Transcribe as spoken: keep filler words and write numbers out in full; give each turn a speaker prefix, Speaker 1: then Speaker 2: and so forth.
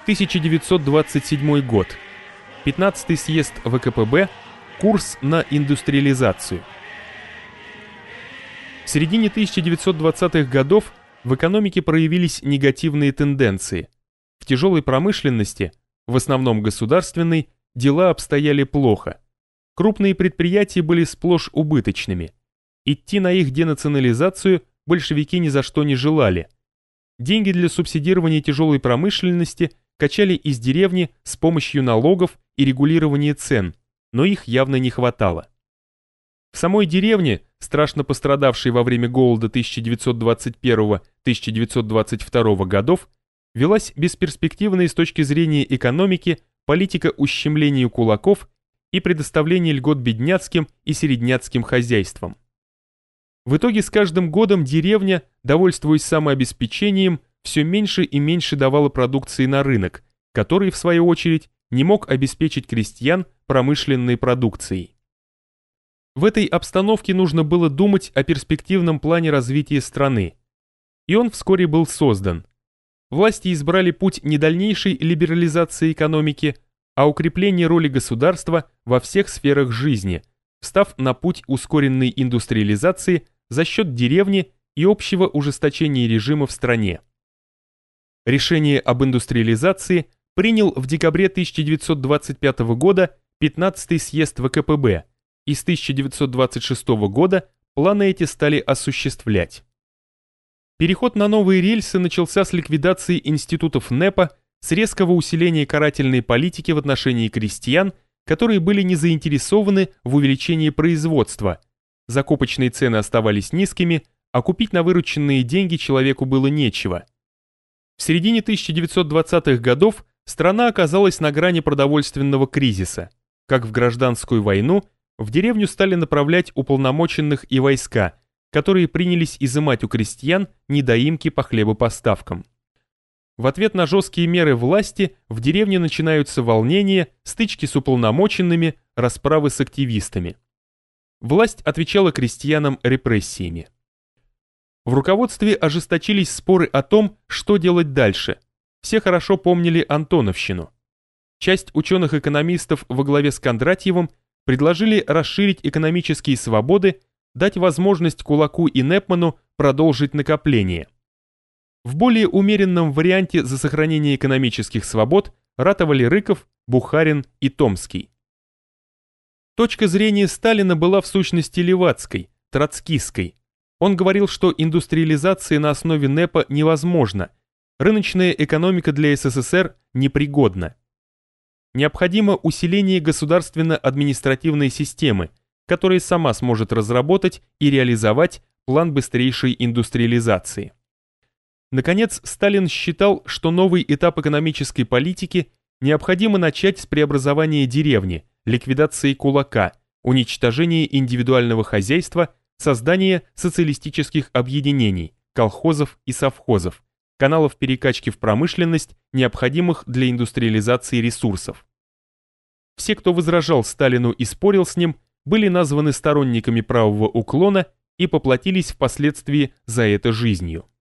Speaker 1: тысяча девятьсот двадцать седьмой год. пятнадцатый съезд вэ ка пэ бэ. Курс на индустриализацию. В середине тысяча девятьсот двадцатых годов в экономике проявились негативные тенденции. В тяжелой промышленности, в основном государственной, дела обстояли плохо. Крупные предприятия были сплошь убыточными. Идти на их денационализацию большевики ни за что не желали. Деньги для субсидирования тяжелой промышленности качали из деревни с помощью налогов и регулирования цен, но их явно не хватало. В самой деревне, страшно пострадавшей во время голода тысяча девятьсот двадцать первого — тысяча девятьсот двадцать второго годов, велась бесперспективная с точки зрения экономики политика ущемления кулаков и предоставления льгот бедняцким и середняцким хозяйствам. В итоге с каждым годом деревня, довольствуясь самообеспечением, все меньше и меньше давала продукции на рынок, который, в свою очередь, не мог обеспечить крестьян промышленной продукцией. В этой обстановке нужно было думать о перспективном плане развития страны. И он вскоре был создан. Власти избрали путь не дальнейшей либерализации экономики, а укрепления роли государства во всех сферах жизни, встав на путь ускоренной индустриализации за счет деревни и общего ужесточения режима в стране. Решение об индустриализации принял в декабре тысяча девятьсот двадцать пятого года пятнадцатый съезд вэ ка пэ бэ, и с тысяча девятьсот двадцать шестого года планы эти стали осуществлять. Переход на новые рельсы начался с ликвидации институтов НЭПа, с резкого усиления карательной политики в отношении крестьян, которые были не заинтересованы в увеличении производства. Закупочные цены оставались низкими, а купить на вырученные деньги человеку было нечего. В середине тысяча девятьсот двадцатых годов страна оказалась на грани продовольственного кризиса. Как в гражданскую войну, в деревню стали направлять уполномоченных и войска, которые принялись изымать у крестьян недоимки по хлебопоставкам. В ответ на жесткие меры власти в деревне начинаются волнения, стычки с уполномоченными, расправы с активистами. Власть отвечала крестьянам репрессиями. В руководстве ожесточились споры о том, что делать дальше. Все хорошо помнили Антоновщину. Часть ученых-экономистов во главе с Кондратьевым предложили расширить экономические свободы, дать возможность Кулаку и Непману продолжить накопление. В более умеренном варианте за сохранение экономических свобод ратовали Рыков, Бухарин и Томский. Точка зрения Сталина была в сущности левацкой, троцкистской. Он говорил, что индустриализация на основе НЭПа невозможна, рыночная экономика для эс эс эс эр непригодна. Необходимо усиление государственно-административной системы, которая сама сможет разработать и реализовать план быстрейшей индустриализации. Наконец, Сталин считал, что новый этап экономической политики необходимо начать с преобразования деревни, ликвидации кулака, уничтожения индивидуального хозяйства, создания социалистических объединений, колхозов и совхозов, каналов перекачки в промышленность, необходимых для индустриализации ресурсов. Все, кто возражал Сталину и спорил с ним, были названы сторонниками правого уклона и поплатились впоследствии за это жизнью.